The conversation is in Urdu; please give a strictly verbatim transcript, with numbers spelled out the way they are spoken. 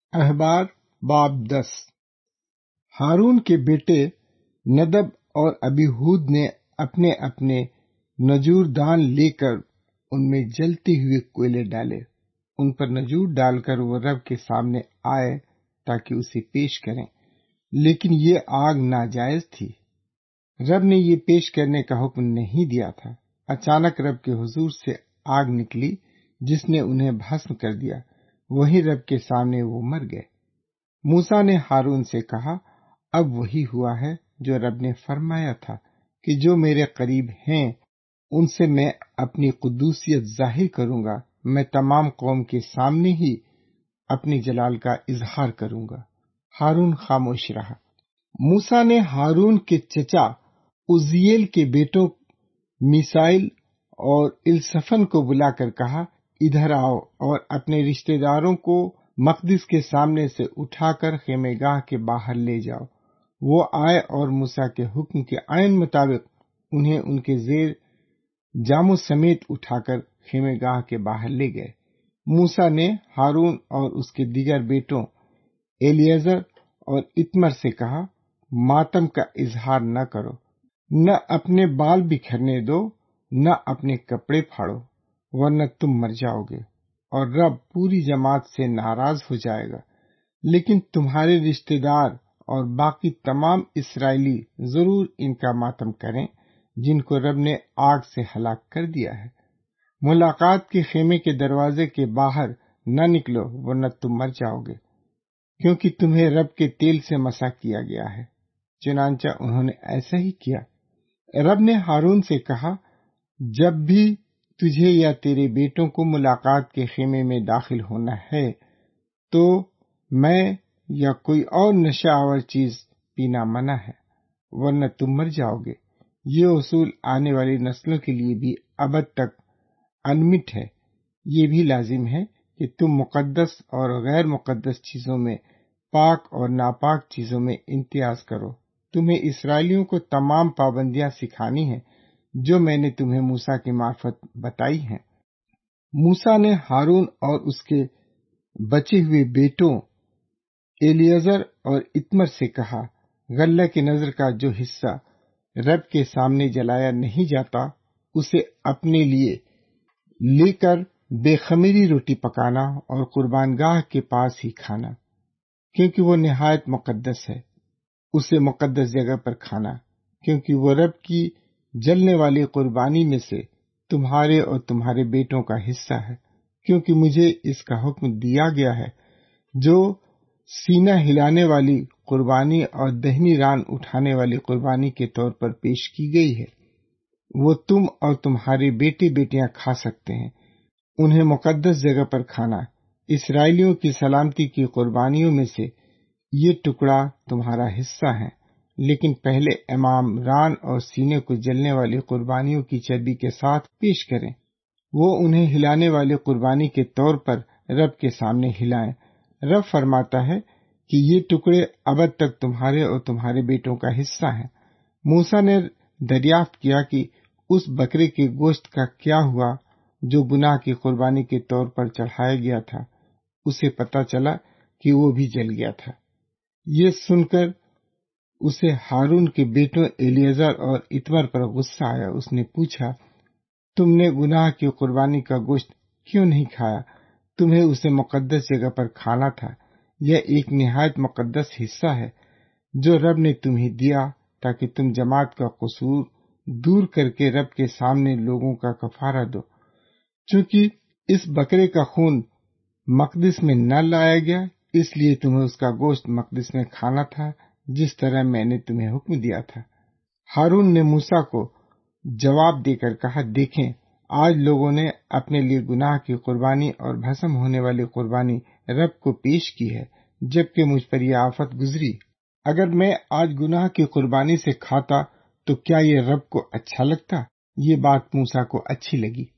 احبار باب دس۔ ہارون کے بیٹے ندب اور ابیہود نے اپنے اپنے نجور دان لے کر ان میں جلتے ہوئے کوئلے ڈالے، ان پر نجور ڈال کر وہ رب کے سامنے آئے تاکہ اسے پیش کریں، لیکن یہ آگ ناجائز تھی۔ رب نے یہ پیش کرنے کا حکم نہیں دیا تھا۔ اچانک رب کے حضور سے آگ نکلی جس نے انہیں بھسم کر دیا، وہی رب کے سامنے وہ مر گئے۔ موسیٰ نے ہارون سے کہا، اب وہی ہوا ہے جو رب نے فرمایا تھا کہ جو میرے قریب ہیں ان سے میں اپنی قدوسیت ظاہر کروں گا، میں تمام قوم کے سامنے ہی اپنی جلال کا اظہار کروں گا۔ ہارون خاموش رہا۔ موسیٰ نے ہارون کے چچا عزیل کے بیٹوں میسائل اور الصفن کو بلا کر کہا، ادھر آؤ اور اپنے رشتہ داروں کو مقدس کے سامنے سے اٹھا کر خیمہ گاہ کے باہر لے جاؤ۔ وہ آئے اور موسیٰ کے حکم کے عین مطابق انہیں ان کے زیر جاموں سمیت اٹھا کر خیمہ گاہ کے باہر لے گئے۔ موسیٰ نے ہارون اور اس کے دیگر بیٹوں الیعزر اور اتمر سے کہا، ماتم کا اظہار نہ کرو، نہ اپنے بال بکھرنے دو، نہ اپنے کپڑے پھاڑو، ورنہ تم مر جاؤ گے اور رب پوری جماعت سے ناراض ہو جائے گا۔ لیکن تمہارے رشتہ دار اور باقی تمام اسرائیلی ضرور ان کا ماتم کریں جن کو رب نے آگ سے ہلاک کر دیا ہے۔ ملاقات کے خیمے کے دروازے کے باہر نہ نکلو ورنہ تم مر جاؤ گے، کیونکہ تمہیں رب کے تیل سے مسح کیا گیا ہے۔ چنانچہ انہوں نے ایسا ہی کیا۔ رب نے ہارون سے کہا، جب بھی تجھے یا تیرے بیٹوں کو ملاقات کے خیمے میں داخل ہونا ہے تو میں یا کوئی اور نشہ آور چیز پینا منع ہے، ورنہ تم مر جاؤ گے۔ یہ اصول آنے والی نسلوں کے لیے بھی ابد تک انمٹ ہے۔ یہ بھی لازم ہے کہ تم مقدس اور غیر مقدس چیزوں میں، پاک اور ناپاک چیزوں میں امتیاز کرو۔ تمہیں اسرائیلیوں کو تمام پابندیاں سکھانی ہیں جو میں نے تمہیں موسیٰ کی معرفت بتائی ہیں۔ موسیٰ نے ہارون اور اس کے بچے ہوئے بیٹوں الیعزر اور اتمر سے کہا، غلہ کی نذر کا جو حصہ رب کے سامنے جلایا نہیں جاتا اسے اپنے لیے لے کر بے خمیری روٹی پکانا اور قربان گاہ کے پاس ہی کھانا، کیونکہ وہ نہایت مقدس ہے۔ اسے مقدس جگہ پر کھانا، کیونکہ وہ رب کی جلنے والی قربانی میں سے تمہارے اور تمہارے بیٹوں کا حصہ ہے، کیونکہ مجھے اس کا حکم دیا گیا ہے۔ جو سینہ ہلانے والی قربانی اور دہنی ران اٹھانے والی قربانی کے طور پر پیش کی گئی ہے، وہ تم اور تمہارے بیٹے بیٹیاں کھا سکتے ہیں۔ انہیں مقدس جگہ پر کھانا۔ اسرائیلیوں کی سلامتی کی قربانیوں میں سے یہ ٹکڑا تمہارا حصہ ہے، لیکن پہلے امام ران اور سینے کو جلنے والی قربانیوں کی چربی کے ساتھ پیش کریں۔ وہ انہیں ہلانے والی قربانی کے طور پر رب کے سامنے ہلائیں۔ رب فرماتا ہے کہ یہ ٹکڑے ابد تک تمہارے اور تمہارے بیٹوں کا حصہ ہیں۔ موسیٰ نے دریافت کیا کہ اس بکرے کے گوشت کا کیا ہوا جو گناہ کی قربانی کے طور پر چڑھایا گیا تھا۔ اسے پتہ چلا کہ وہ بھی جل گیا تھا۔ یہ سن کر اسے ہارون کے بیٹوں الیعزر اور اتمر پر غصہ آیا۔ اس نے پوچھا، تم نے گناہ کی قربانی کا گوشت کیوں نہیں کھایا؟ تمہیں اسے مقدس جگہ پر کھانا تھا۔ یہ ایک نہایت مقدس حصہ ہے جو رب نے تمہیں دیا تاکہ تم جماعت کا قصور دور کر کے رب کے سامنے لوگوں کا کفارہ دو۔ چونکہ اس بکرے کا خون مقدس میں نہ لایا گیا، اس لیے تمہیں اس کا گوشت مقدس میں کھانا تھا، جس طرح میں نے تمہیں حکم دیا تھا۔ ہارون نے موسیٰ کو جواب دے کر کہا، دیکھیں، آج لوگوں نے اپنے لیے گناہ کی قربانی اور بھسم ہونے والی قربانی رب کو پیش کی ہے، جبکہ مجھ پر یہ آفت گزری۔ اگر میں آج گناہ کی قربانی سے کھاتا تو کیا یہ رب کو اچھا لگتا؟ یہ بات موسیٰ کو اچھی لگی۔